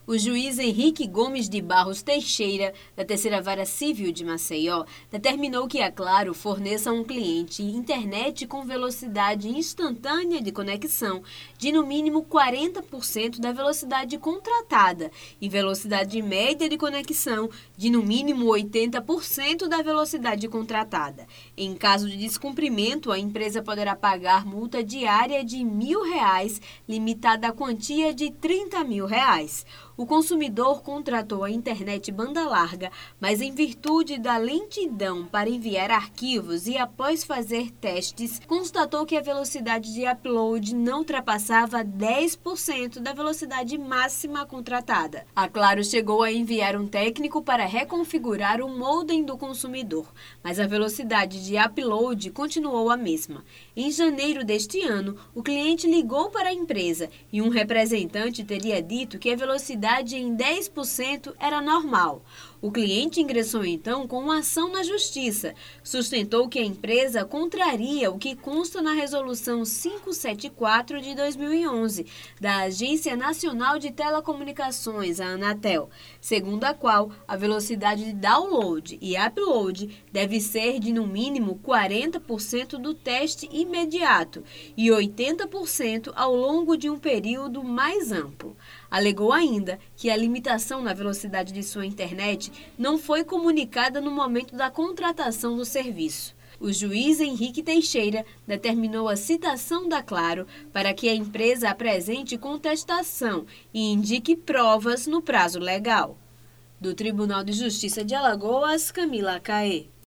O juiz Henrique Gomes de Barros Teixeira, da Terceira Vara Civil de Maceió, determinou que a Claro forneça a um cliente internet com velocidade instantânea de conexão de no mínimo 40% da velocidade contratada e velocidade média de conexão de no mínimo 80% da velocidade contratada. Em caso de descumprimento, a empresa poderá pagar multa diária de R$ 1.000, limitada à quantia de R$ 30.000. O consumidor contratou a internet banda larga, mas em virtude da lentidão para enviar arquivos e após fazer testes, constatou que a velocidade de upload não ultrapassava 10% da velocidade máxima contratada. A Claro chegou a enviar um técnico para reconfigurar o modem do consumidor, mas a velocidade de upload continuou a mesma. Em janeiro deste ano, o cliente ligou para a empresa e um representante teria dito que a velocidade em 10% era normal. O cliente ingressou então com uma ação na justiça. Sustentou que a empresa contraria o que consta na Resolução 574 de 2011 da Agência Nacional de Telecomunicações, a Anatel, segundo a qual a velocidade de download e upload deve ser de no mínimo 40% do teste imediato e 80% ao longo de um período mais amplo. Alegou ainda que a limitação na velocidade de sua internet não foi comunicada no momento da contratação do serviço. O juiz Henrique Teixeira determinou a citação da Claro para que a empresa apresente contestação e indique provas no prazo legal. Do Tribunal de Justiça de Alagoas, Camila Caê.